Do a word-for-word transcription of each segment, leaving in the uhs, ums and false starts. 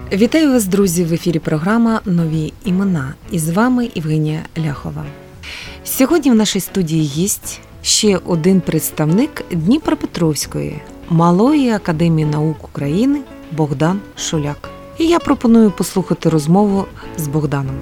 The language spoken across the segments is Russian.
Вітаю вас, друзі! В ефірі програма «Нові імена». І з вами Євгенія Ляхова. Сьогодні в нашій студії є ще один представник Дніпропетровської малої академії наук України Богдан Шуляк. І я пропоную послухати розмову з Богданом.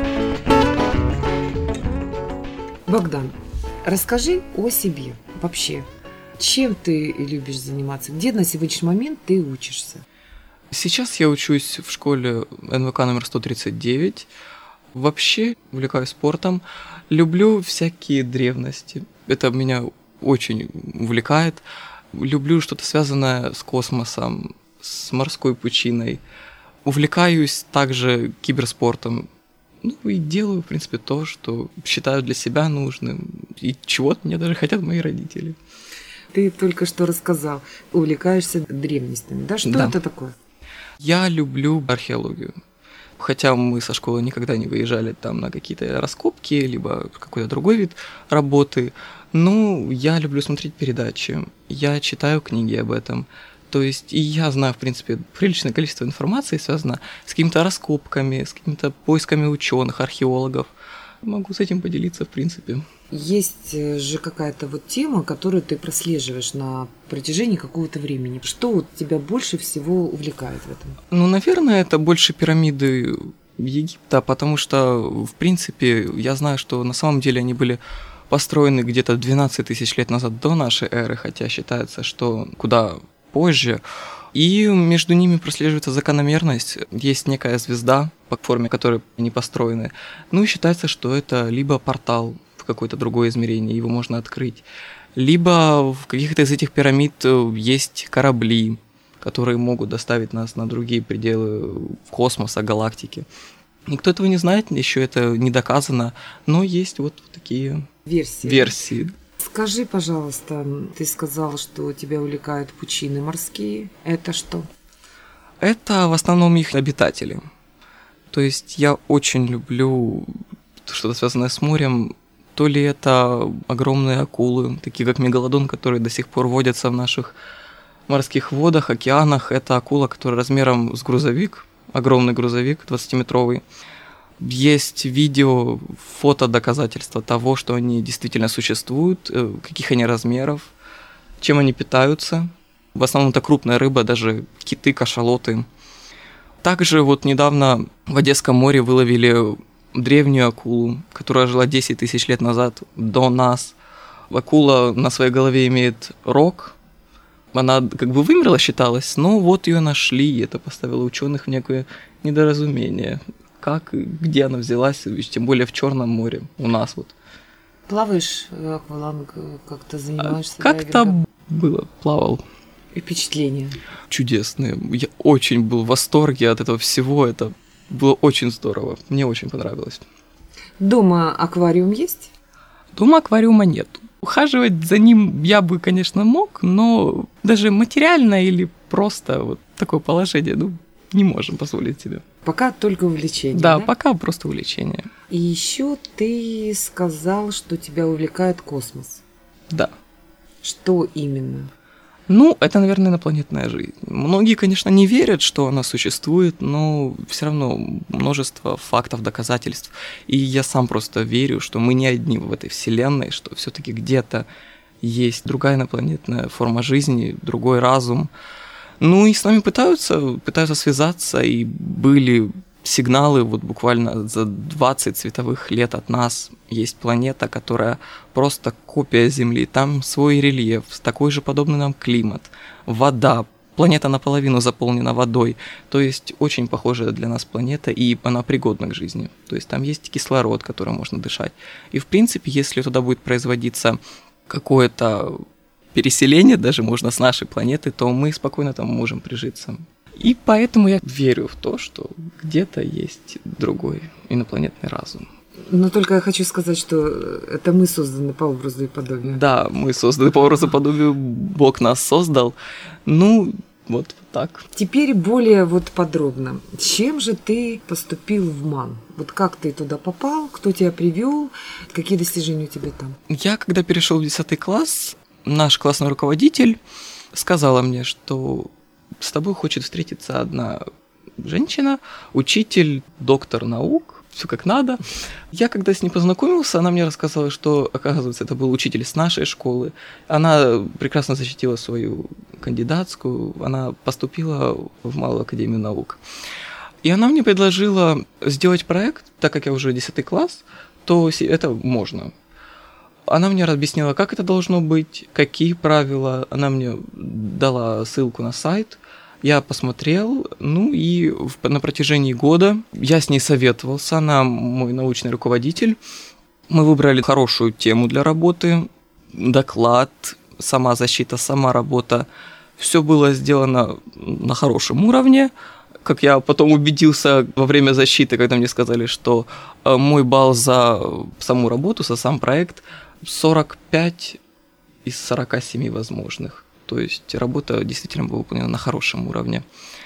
Богдан, расскажи о себе вообще. Чем ты любишь заниматься? Где на сегодняшний момент ты учишься? Сейчас я учусь в школе эн вэ ка номер сто тридцать девять. Вообще увлекаюсь спортом. Люблю всякие древности. Это меня очень увлекает. Люблю что-то связанное с космосом, с морской пучиной. Увлекаюсь также киберспортом. Ну и делаю, в принципе, то, что считаю для себя нужным. И чего-то мне даже хотят мои родители. Ты только что рассказал, увлекаешься древностями. Да, что да. это такое? Я люблю археологию. Хотя мы со школы никогда не выезжали там на какие-то раскопки, либо какой-то другой вид работы, но я люблю смотреть передачи, я читаю книги об этом. То есть и я знаю, в принципе, приличное количество информации, связано с какими-то раскопками, с какими-то поисками ученых, археологов. Могу с этим поделиться, в принципе. Есть же какая-то вот тема, которую ты прослеживаешь на протяжении какого-то времени. Что вот тебя больше всего увлекает в этом? Ну, наверное, это больше пирамиды Египта, потому что, в принципе, я знаю, что на самом деле они были построены где-то двенадцать тысяч лет назад до нашей эры, хотя считается, что куда позже. И между ними прослеживается закономерность. Есть некая звезда, по форме которой они построены. Ну и считается, что это либо портал в какое-то другое измерение, его можно открыть, либо в каких-то из этих пирамид есть корабли, которые могут доставить нас на другие пределы космоса, галактики. Никто этого не знает, еще это не доказано, но есть вот такие версии. версии. Скажи, пожалуйста, ты сказал, что тебя увлекают пучины морские. Это что? Это в основном их обитатели. То есть я очень люблю что-то связанное с морем. То ли это огромные акулы, такие как мегалодон, которые до сих пор водятся в наших морских водах, океанах. Это акула, которая размером с грузовик, огромный грузовик, двадцатиметровый. Есть видео, фото доказательства того, что они действительно существуют, каких они размеров, чем они питаются. В основном это крупная рыба, даже киты, кашалоты. Также вот недавно в Одесском море выловили древнюю акулу, которая жила десять тысяч лет назад, до нас. Акула на своей голове имеет рог. Она как бы вымерла, считалось, но вот ее нашли, и это поставило ученых в некое недоразумение. Как и где она взялась, тем более в Черном море у нас вот. Плаваешь акваланг, как-то занимаешься? Как-то дайвингом? Было, плавал. И впечатления? Чудесные. Я очень был в восторге от этого всего. Это было очень здорово. Мне очень понравилось. Дома аквариум есть? Дома аквариума нет. Ухаживать за ним я бы, конечно, мог, но даже материально или просто вот такое положение, ну, не можем позволить себе. Пока только увлечение. Да, да, пока просто увлечение. И еще ты сказал, что тебя увлекает космос. Да. Что именно? Ну, это, наверное, инопланетная жизнь. Многие, конечно, не верят, что она существует, но все равно множество фактов, доказательств. И я сам просто верю, что мы не одни в этой вселенной, что все-таки где-то есть другая инопланетная форма жизни, другой разум. Ну и с нами пытаются, пытаются связаться, и были сигналы, вот буквально за двадцать световых лет от нас есть планета, которая просто копия Земли, там свой рельеф, такой же подобный нам климат, вода, планета наполовину заполнена водой, то есть очень похожая для нас планета, и она пригодна к жизни, то есть там есть кислород, которым можно дышать, и в принципе, если туда будет производиться какое-то переселение даже можно с нашей планеты, то мы спокойно там можем прижиться. И поэтому я верю в то, что где-то есть другой инопланетный разум. Но только я хочу сказать, что это мы созданы по образу и подобию. Да, мы созданы по образу и подобию, Бог нас создал. Ну, вот так. Теперь более вот подробно. Чем же ты поступил в МАН? Вот как ты туда попал, кто тебя привел, какие достижения у тебя там? Я, когда перешел в десятый класс, наш классный руководитель сказала мне, что с тобой хочет встретиться одна женщина, учитель, доктор наук, все как надо. Я когда с ней познакомился, она мне рассказала, что, оказывается, это был учитель с нашей школы. Она прекрасно защитила свою кандидатскую, она поступила в Малую академию наук. И она мне предложила сделать проект, так как я уже десятый класс, то это можно. Она мне объяснила, как это должно быть, какие правила. Она мне дала ссылку на сайт. Я посмотрел, ну и на протяжении года я с ней советовался, она мой научный руководитель. Мы выбрали хорошую тему для работы, доклад, сама защита, сама работа. Все было сделано на хорошем уровне. Как я потом убедился во время защиты, когда мне сказали, что мой балл за саму работу, за сам проект сорок пять из сорока семи возможных. То есть работа действительно была выполнена на хорошем уровне.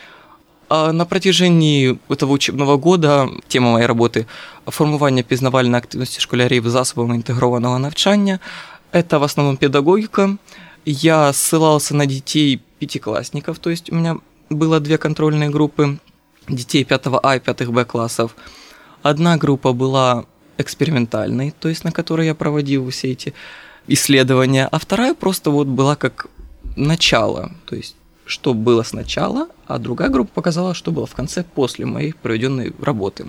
А на протяжении этого учебного года тема моєї роботи формування пізнавальної активності школярів засобами інтегрованого навчання. Это в основном педагогика. Я ссылался на детей пятиклассников, то есть у меня было две контрольные группы детей пятого А и пятого Б классов. Одна группа была экспериментальной, то есть на которой я проводил все эти исследования, а вторая просто вот была как начало, то есть что было сначала, а другая группа показала, что было в конце после моей проведенной работы.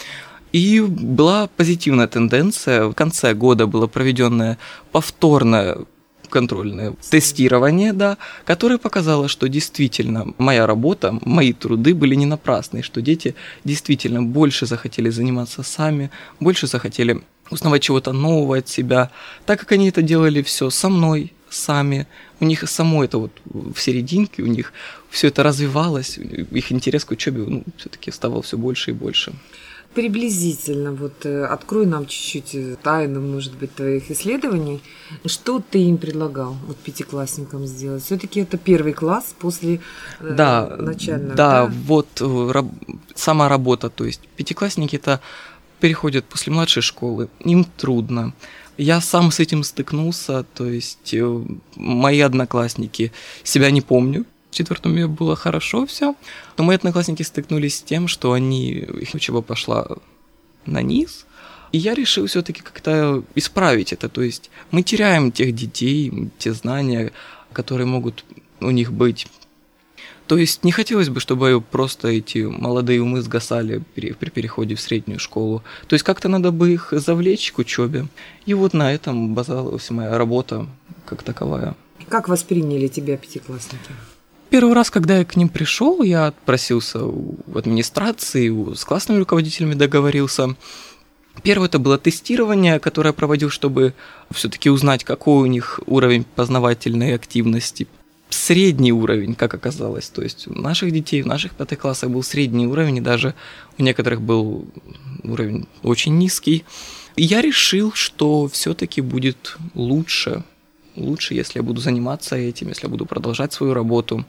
И была позитивная тенденция. В конце года было проведенное повторное контрольное тестирование, да, которое показало, что действительно моя работа, мои труды были не напрасны, что дети действительно больше захотели заниматься сами, больше захотели узнавать чего-то нового от себя, так как они это делали все со мной, сами. У них само это вот в серединке, у них все это развивалось, их интерес к учебе, ну, все-таки ставал все больше и больше. Приблизительно, вот открой нам чуть-чуть тайну, может быть, твоих исследований. Что ты им предлагал вот пятиклассникам сделать? Все-таки это первый класс после да, начального. Да, да, вот раб, сама работа, то есть пятиклассники это переходят после младшей школы, им трудно. Я сам с этим стыкнулся, то есть мои одноклассники, себя не помню, в четвертом мне было хорошо все, но мои одноклассники стыкнулись с тем, что они, их учеба пошла на низ, и я решил все-таки как-то исправить это, то есть мы теряем тех детей, те знания, которые могут у них быть. То есть не хотелось бы, чтобы просто эти молодые умы сгасали при, при переходе в среднюю школу. То есть как-то надо бы их завлечь к учебе. И вот на этом базалась моя работа как таковая. Как восприняли тебя пятиклассники? Первый раз, когда я к ним пришел, я отпросился в администрации, с классными руководителями договорился. Первое это было тестирование, которое я проводил, чтобы все-таки узнать, какой у них уровень познавательной активности. Средний уровень, как оказалось. То есть у наших детей, в наших пятых классах был средний уровень, и даже у некоторых был уровень очень низкий. И я решил, что все-таки будет лучше, лучше, если я буду заниматься этим, если я буду продолжать свою работу.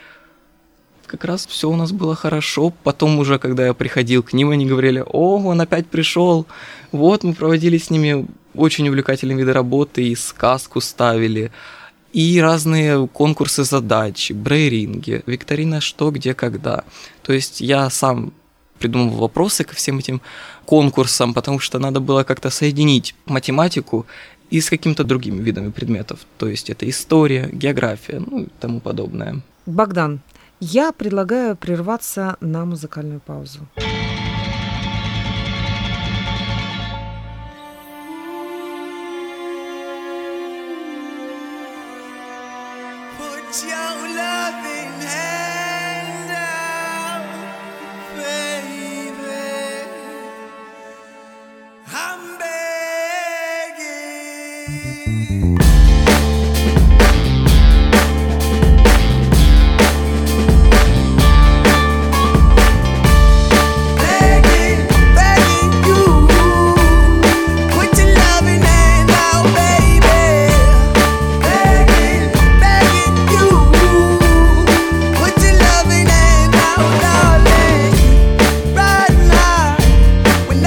Как раз все у нас было хорошо. Потом уже, когда я приходил к ним, они говорили: «О, он опять пришел». Вот мы проводили с ними очень увлекательные виды работы, и сказку ставили, и разные конкурсы задач, брейринги, викторина «Что, где, когда». То есть я сам придумывал вопросы ко всем этим конкурсам, потому что надо было как-то соединить математику и с какими-то другими видами предметов. То есть это история, география, ну и тому подобное. Богдан, я предлагаю прерваться на музыкальную паузу.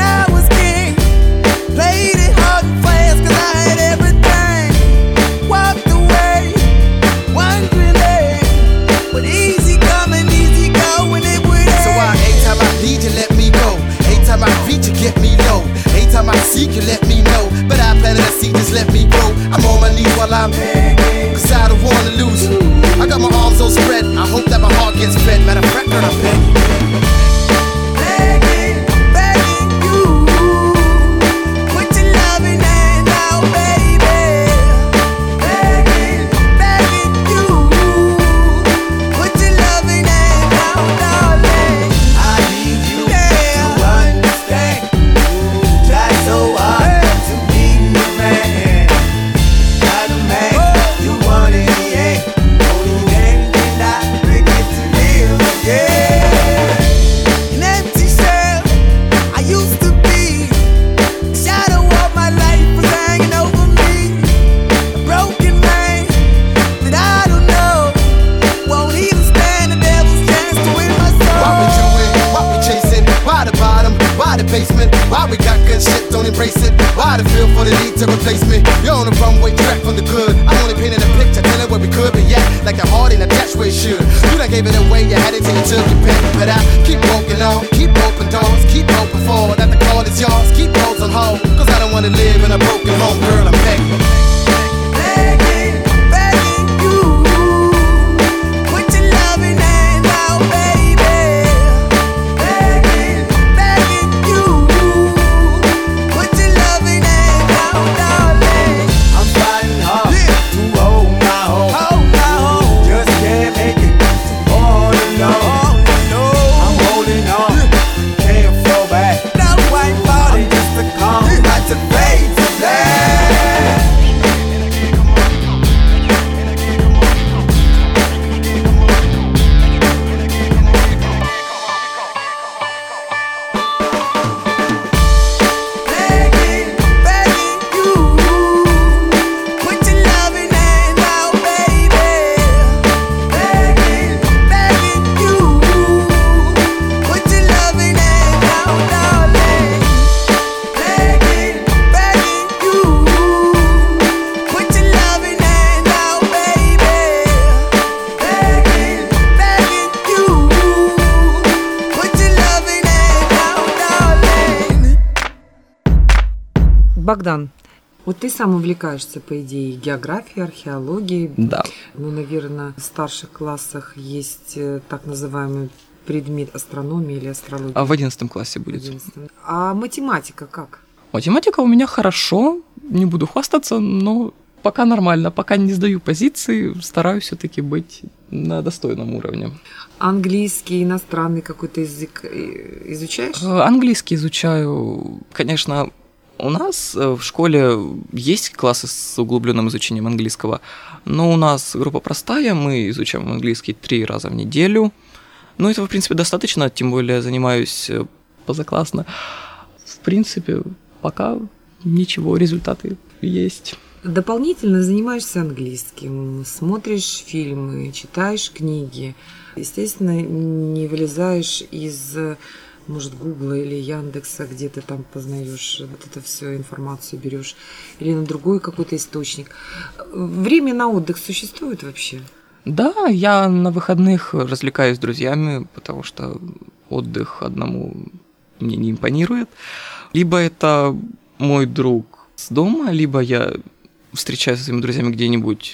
Played it hard and fast 'cause I had everything. time I seek you, let me know. But I planted a seed, just let me grow. I'm on my knees while I'm begging, cause I don't wanna lose you. I got my arms all spread, I hope that my heart gets fed. Matter of fact, girl, I'm begging, begging, begging you. Put your loving hand out, baby. Begging, begging you. Put your loving hand out, darling. I need you to understand. Try so hard to be the man. Not a man you want in the end. Only then can I begin to live again. An empty shell I used to be. The shadow of my life was hanging over me. A broken man that I don't know won't even stand the devil's chance to win my soul. Why we do it? Why we chasing? Why the bottom? Why the basement? Why we got good shit, don't embrace it? Why the feel for the need to replace me? You're on the runway track from the good. I'm only painting a picture, telling where we could be at. Like a heart in a attached where it should. You done gave it away, you had it till you took your pick. But I keep walking on, keep open doors, keep hoping for that the call is yours. Keep those on hold, cause I don't wanna live in a broken home. Girl, I'm begging, begging, begging you. Put your loving hand out, baby. Begging, begging you. Put your loving hand out, darling. I'm fighting hard to hold my home. Hold my home. Just can't make it all alone. I'm holding on, can't fall back. Now white body just to come back to fade to black. Begging, begging you. Put your loving hand out, baby. Begging, begging you. Put your loving hand out, darling. Begging, begging you. Put your loving hand out, baby. Begging, begging you. Put your loving hand out, darling. Богдан, вот ты сам увлекаешься, по идее, географией, археологией. Да. Ну, наверное, в старших классах есть э, так называемый предмет астрономии или астрология. А в одиннадцатом классе будет. Единственное. А математика как? Математика у меня хорошо, не буду хвастаться, но пока нормально, пока не сдаю позиции, стараюсь все-таки быть на достойном уровне. Английский, иностранный какой-то язык э, изучаешь? Э, Английский изучаю, конечно, у нас э, в школе есть классы с углубленным изучением английского, но у нас группа простая, мы изучаем английский три раза в неделю. Ну, этого, в принципе, достаточно, тем более занимаюсь э, позаклассно. В принципе, пока ничего, результаты есть. Дополнительно занимаешься английским, смотришь фильмы, читаешь книги. Естественно, не вылезаешь из, может, Гугла или Яндекса, где ты там познаешь вот эту всю информацию, берешь, или на другой какой-то источник. Время на отдых существует вообще? Да, я на выходных развлекаюсь с друзьями, потому что отдых одному мне не импонирует. Либо это мой друг с дома, либо я встречаюсь со своими друзьями где-нибудь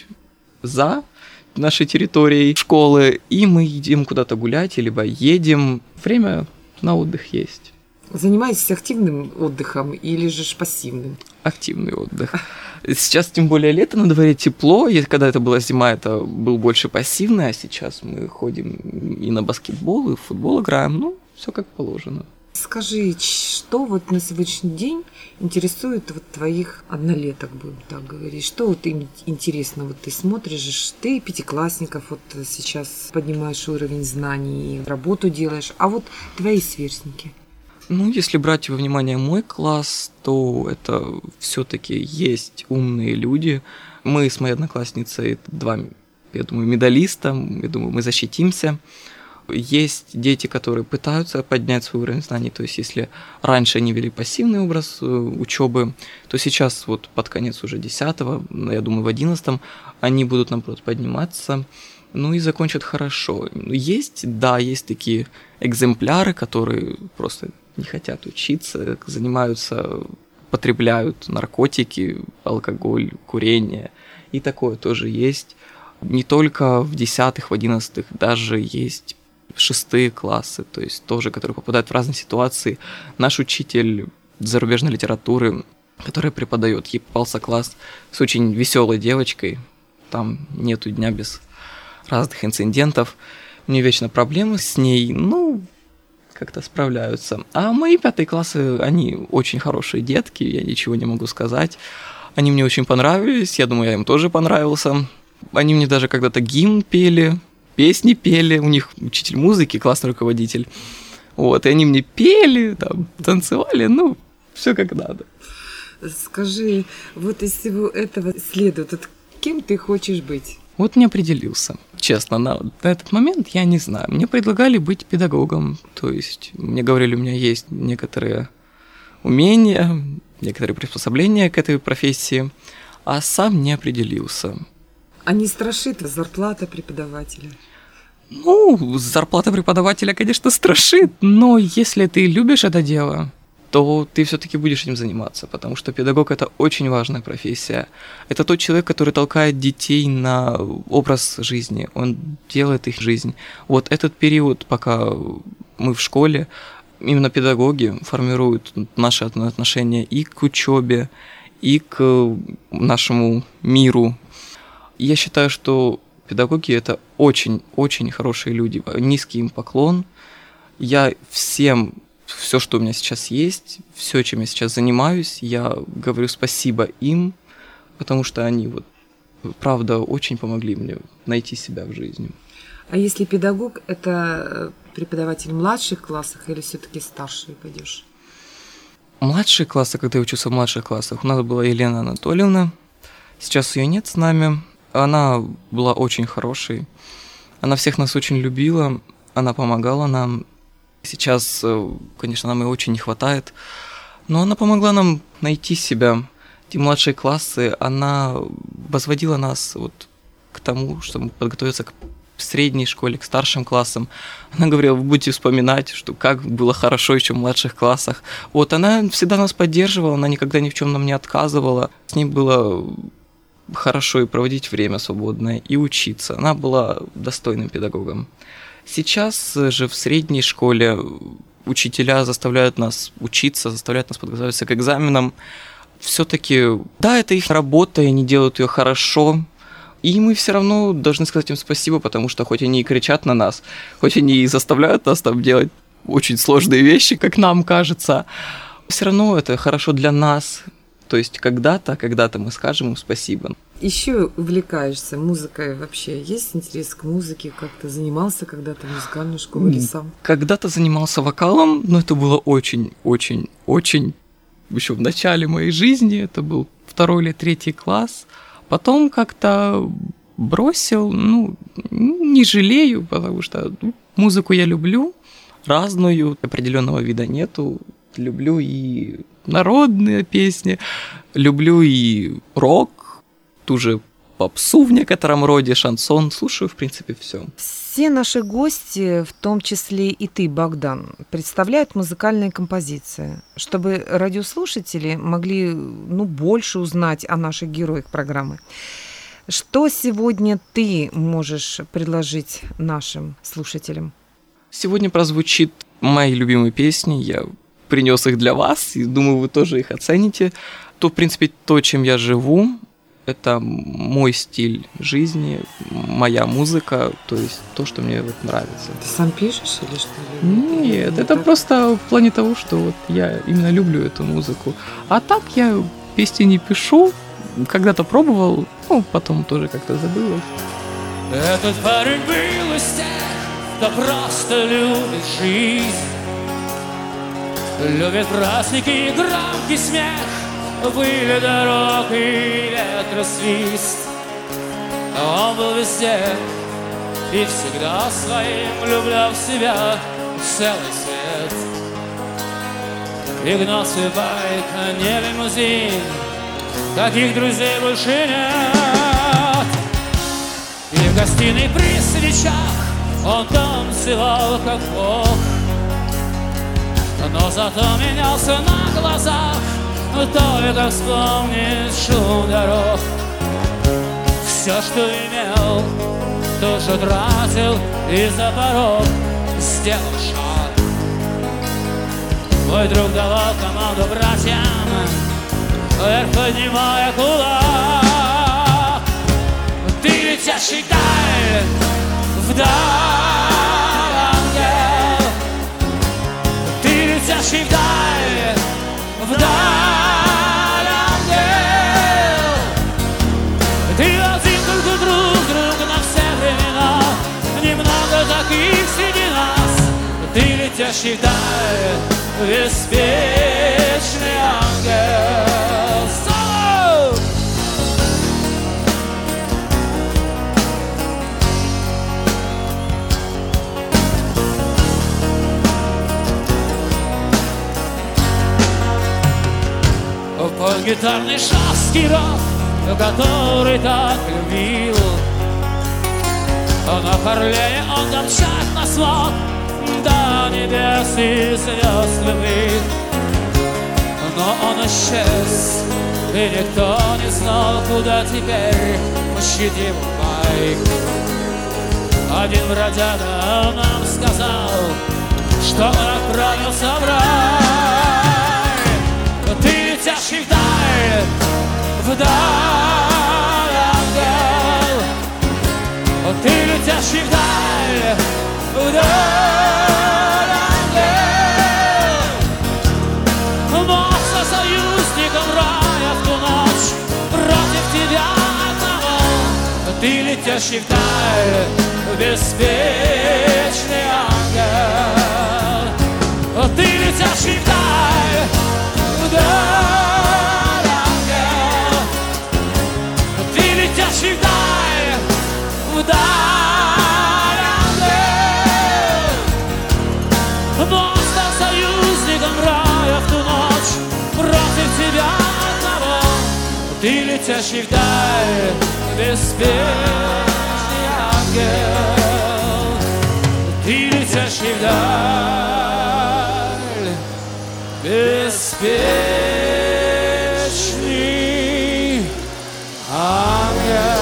за нашей территорией школы, и мы едем куда-то гулять, либо едем. Время на отдых есть. Занимаетесь активным отдыхом или же пассивным? Активный отдых. Сейчас, тем более, лето, на дворе тепло. И когда это была зима, это был больше пассивный, а сейчас мы ходим и на баскетбол, и в футбол играем. Ну, все как положено. Скажи, что вот на сегодняшний день интересует вот твоих однолеток, будем так говорить? Что вот им интересно? Вот ты смотришь, ты пятиклассников вот сейчас поднимаешь уровень знаний, работу делаешь, а вот твои сверстники? Ну, если брать во внимание мой класс, то это все-таки есть умные люди. Мы с моей одноклассницей два, я думаю, медалиста, я думаю, мы защитимся. Есть дети, которые пытаются поднять свой уровень знаний, то есть если раньше они вели пассивный образ учебы, то сейчас вот под конец уже десятого, я думаю, в одиннадцатом, они будут, наоборот, подниматься, ну и закончат хорошо. Есть, да, есть такие экземпляры, которые просто не хотят учиться, занимаются употребляют наркотики, алкоголь, курение. И такое тоже есть. Не только в десятых, в одиннадцатых, даже есть шестые классы, то есть тоже, которые попадают в разные ситуации. Наш учитель зарубежной литературы, который преподает, ей попался класс с очень веселой девочкой. Там нету дня без разных инцидентов. У нее вечно проблемы с ней, ну, как-то справляются. А мои пятые классы, они очень хорошие детки, я ничего не могу сказать. Они мне очень понравились, я думаю, я им тоже понравился. Они мне даже когда-то гимн пели, песни пели, у них учитель музыки, классный руководитель. Вот, и они мне пели, там, танцевали, ну, все как надо. Скажи, вот из всего этого следует, вот кем ты хочешь быть? Вот не определился. Честно, на, на этот момент я не знаю. Мне предлагали быть педагогом, то есть мне говорили, у меня есть некоторые умения, некоторые приспособления к этой профессии, а сам не определился. А не страшит зарплата преподавателя? Ну, зарплата преподавателя, конечно, страшит, но если ты любишь это дело, то ты все-таки будешь этим заниматься, потому что педагог – это очень важная профессия. Это тот человек, который толкает детей на образ жизни, он делает их жизнь. Вот этот период, пока мы в школе, именно педагоги формируют наши отношения и к учебе, и к нашему миру. Я считаю, что педагоги – это очень-очень хорошие люди. Низкий им поклон. Я всем, все, что у меня сейчас есть, все, чем я сейчас занимаюсь, я говорю спасибо им, потому что они, вот, правда, очень помогли мне найти себя в жизни. А если педагог – это преподаватель в младших классах или все-таки старшие пойдешь? Младшие классы, когда я учился в младших классах, у нас была Елена Анатольевна. Сейчас ее нет с нами. Она была очень хорошей. Она всех нас очень любила. Она помогала нам. Сейчас, конечно, нам и очень не хватает. Но она помогла нам найти себя. Эти младшие классы, она возводила нас вот к тому, чтобы подготовиться к средней школе, к старшим классам. Она говорила, вы будете вспоминать, что как было хорошо еще в младших классах. Вот она всегда нас поддерживала, она никогда ни в чем нам не отказывала. С ней было хорошо и проводить время свободное, и учиться. Она была достойным педагогом. Сейчас же в средней школе учителя заставляют нас учиться, заставляют нас подготовиться к экзаменам. Все-таки, да, это их работа, и они делают ее хорошо. И мы все равно должны сказать им спасибо, потому что хоть они и кричат на нас, хоть они и заставляют нас там делать очень сложные вещи, как нам кажется, все равно это хорошо для нас. То есть когда-то, когда-то мы скажем им спасибо. Еще увлекаешься музыкой вообще? Есть интерес к музыке? Как-то занимался когда-то в музыкальной школе или сам? Когда-то занимался вокалом, но это было очень-очень-очень еще в начале моей жизни. Это был второй или третий класс. Потом как-то бросил, ну, не жалею, потому что ну, музыку я люблю, разную, определенного вида нету. Люблю и народные песни, люблю и рок, ту же попсу в некотором роде, шансон, слушаю, в принципе, все. Все наши гости, в том числе и ты, Богдан, представляют музыкальные композиции, чтобы радиослушатели могли ну, больше узнать о наших героях программы. Что сегодня ты можешь предложить нашим слушателям? Сегодня прозвучит мои любимые песни, я принес их для вас, и думаю, вы тоже их оцените. То, в принципе, то, чем я живу, это мой стиль жизни, моя музыка, то есть то, что мне вот нравится. Ты сам пишешь или что? Нет, или это так? просто в плане того, что вот я именно люблю эту музыку. А так я песни не пишу, когда-то пробовал, ну, потом тоже как-то забылось. Этот парень был из тех, кто просто любит жизнь. Любит праздники и громкий смех, выли дорог и электросвист. Он был везде и всегда своим влюблял в себя целый свет. И гнал свой байк, а не лимузин, таких друзей больше нет. И в гостиной при свечах он танцевал как бог, но зато менялся на глазах только вспомнить шум дорог. Все, что имел, тоже тратил, и за порог сделал шаг. Мой друг давал команду братьям, вверх поднимая кулак. Ты летящий вдаль, вдаль, ангел. Ты летящий вдаль, вдаль, ангел. Ты один только друг, друг на все времена. Немного таких среди нас. Ты летящий вдаль, беспечный ангел. Соло! Под гитарный шаский рок, который так любил, на Харлее он домчать на свод до небес и звезд любви. Но он исчез, и никто не знал, куда теперь мчит его байк. Один бродяга нам сказал, что он отправился в рай. Ты летящий вдаль, вдаль, ангел. Ты летящий вдаль, вдаль, ангел. Но со союзником рая в ту ночь против тебя одного. Ты летящий вдаль, беспечный ангел. Ты летящий вдаль, вдаль, ангел. Ты летящий вдаль, вдаль, ангел. Но стал союзником рая в ту ночь против тебя одного. Ты летящий вдаль, беспечный ангел. Ты летящий вдаль, беспечный ангел.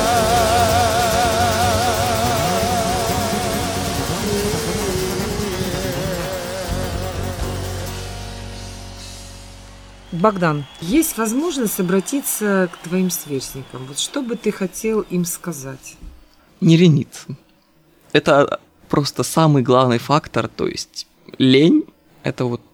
Богдан, есть возможность обратиться к твоим сверстникам. Вот что бы ты хотел им сказать? Не лениться. Это просто самый главный фактор, то есть лень – это вот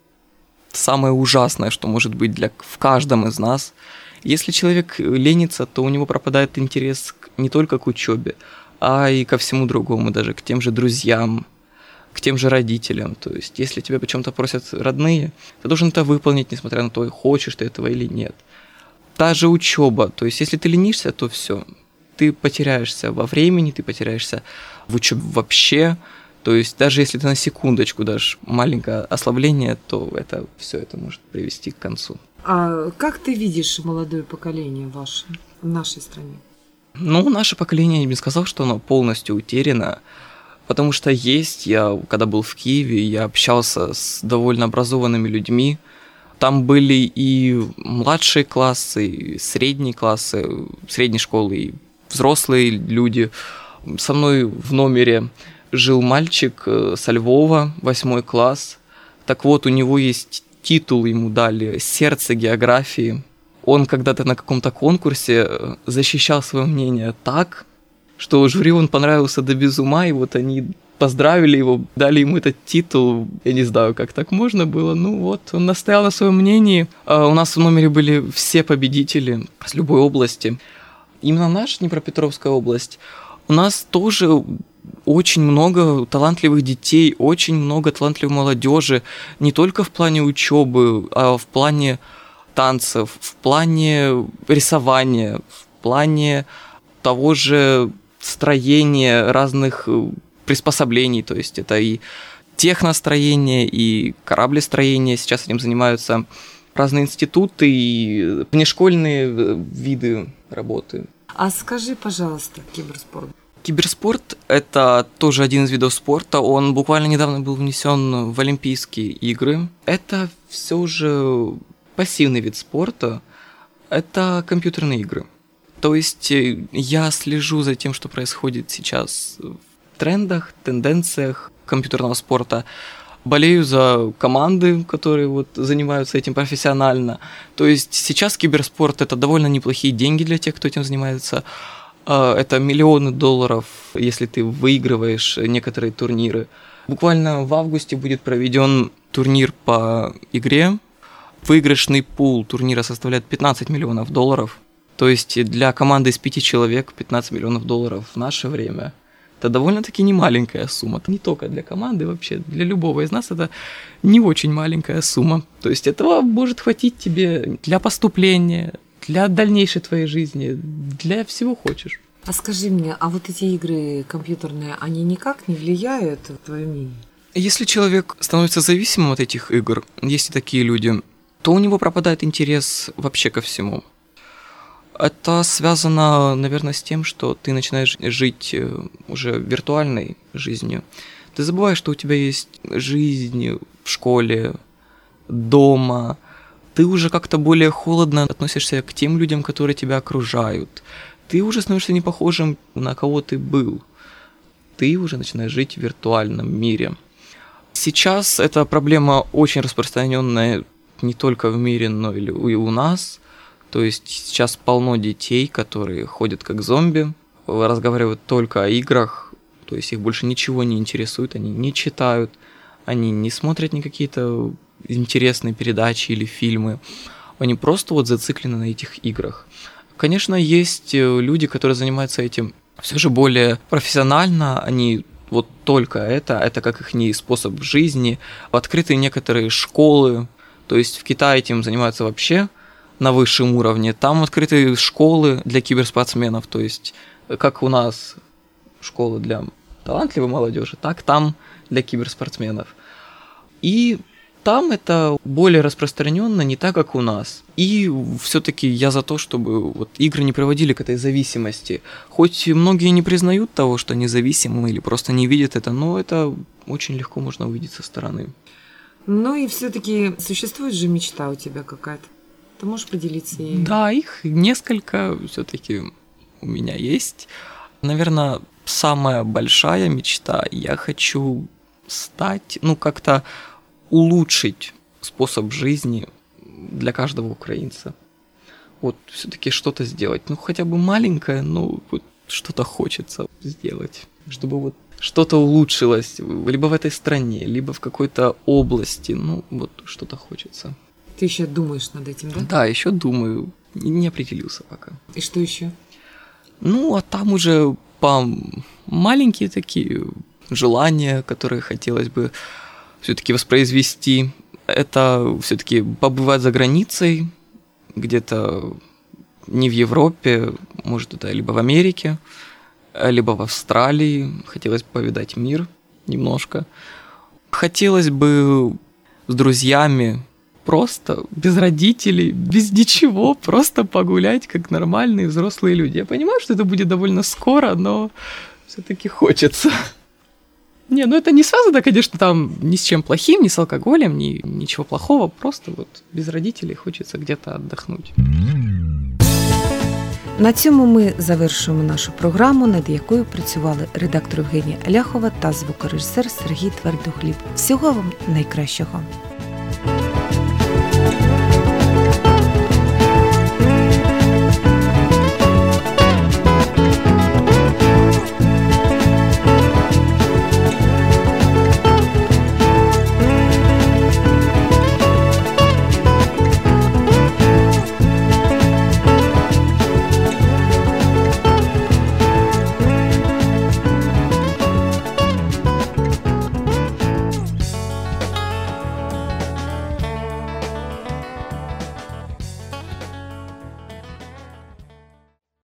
самое ужасное, что может быть для, в каждом из нас. Если человек ленится, то у него пропадает интерес к, не только к учебе, а и ко всему другому, даже к тем же друзьям, к тем же родителям. То есть, если тебя почему-то просят родные, ты должен это выполнить, несмотря на то, хочешь ты этого или нет. Та же учеба, то есть, если ты ленишься, то все, ты потеряешься во времени, ты потеряешься в учебе вообще. То есть, даже если ты на секундочку дашь маленькое ослабление, то это все это может привести к концу. А как ты видишь молодое поколение ваше в нашей стране? Ну, наше поколение, я бы не сказал, что оно полностью утеряно. Потому что есть, я когда был в Киеве, я общался с довольно образованными людьми. Там были и младшие классы, и средние классы, средней школы, и взрослые люди. Со мной в номере жил мальчик со Львова, восьмой класс. Так вот, у него есть титул, ему дали «Сердце географии». Он когда-то на каком-то конкурсе защищал свое мнение так, что жюри он понравился до без ума, и вот они поздравили его, дали ему этот титул. Я не знаю, как так можно было. Ну вот, он настоял на своем мнении. А у нас в номере были все победители с любой области. Именно наша Днепропетровская область, у нас тоже очень много талантливых детей, очень много талантливой молодежи, не только в плане учебы, а в плане танцев, в плане рисования, в плане того же строения разных приспособлений, то есть это и техностроение, и кораблестроение, сейчас этим занимаются разные институты и внешкольные виды работы. А скажи, пожалуйста, киберспорт. Киберспорт – это тоже один из видов спорта, он буквально недавно был внесен в Олимпийские игры. Это все же пассивный вид спорта – это компьютерные игры. То есть э, я слежу за тем, что происходит сейчас в трендах, тенденциях компьютерного спорта. Болею за команды, которые вот занимаются этим профессионально. То есть сейчас киберспорт – это довольно неплохие деньги для тех, кто этим занимается. Это миллионы долларов, если ты выигрываешь некоторые турниры. Буквально в августе будет проведен турнир по игре. Выигрышный пул турнира составляет пятнадцать миллионов долларов. То есть для команды из пяти человек пятнадцать миллионов долларов в наше время – это довольно-таки немаленькая сумма. Не только для команды, вообще для любого из нас это не очень маленькая сумма. То есть этого может хватить тебе для поступления, для дальнейшей твоей жизни, для всего хочешь. А скажи мне, а вот эти игры компьютерные, они никак не влияют, твое мнение? Если человек становится зависимым от этих игр, есть и такие люди, то у него пропадает интерес вообще ко всему. Это связано, наверное, с тем, что ты начинаешь жить уже виртуальной жизнью. Ты забываешь, что у тебя есть жизнь в школе, дома. Ты уже как-то более холодно относишься к тем людям, которые тебя окружают. Ты уже становишься не похожим на кого ты был. Ты уже начинаешь жить в виртуальном мире. Сейчас эта проблема очень распространенная не только в мире, но и у нас. То есть сейчас полно детей, которые ходят как зомби, разговаривают только о играх, то есть их больше ничего не интересует, они не читают, они не смотрят ни какие-то интересные передачи или фильмы, они просто вот зациклены на этих играх. Конечно, есть люди, которые занимаются этим все же более профессионально, они вот только это, это как их способ жизни, открыты некоторые школы, то есть в Китае этим занимаются вообще на высшем уровне. Там открыты школы для киберспортсменов, то есть как у нас школы для талантливой молодежи, так там для киберспортсменов. И там это более распространенно, не так, как у нас. И все-таки я за то, чтобы вот игры не приводили к этой зависимости. Хоть многие не признают того, что они зависимы или просто не видят это, но это очень легко можно увидеть со стороны. Ну и все-таки существует же мечта у тебя какая-то? Ты можешь поделиться ею? Да, их несколько все-таки у меня есть. Наверное, самая большая мечта. Я хочу стать, ну, как-то улучшить способ жизни для каждого украинца. Вот все-таки что-то сделать. Ну, хотя бы маленькое, но вот что-то хочется сделать. Чтобы вот что-то улучшилось либо в этой стране, либо в какой-то области. Ну, вот что-то хочется. Ты еще думаешь над этим, да? Да, еще думаю. Не определился пока. И что еще? Ну, а там уже по маленькие такие желания, которые хотелось бы все-таки воспроизвести. Это все-таки побывать за границей, где-то не в Европе, может, это либо в Америке, либо в Австралии. Хотелось бы повидать мир немножко. Хотелось бы с друзьями просто, без родителей, без ничего, просто погулять, как нормальные взрослые люди. Я понимаю, что это будет довольно скоро, но все-таки хочется. Не, ну это не связано, конечно, там ни с чем плохим, ни с алкоголем, ни ничего плохого, просто вот без родителей хочеться где-то отдохнуть. На цьому ми завершуємо нашу програму, над якою працювали редактор Євгенія Ляхова та звукорежисер Сергій Твердохліб. Всього вам найкращого!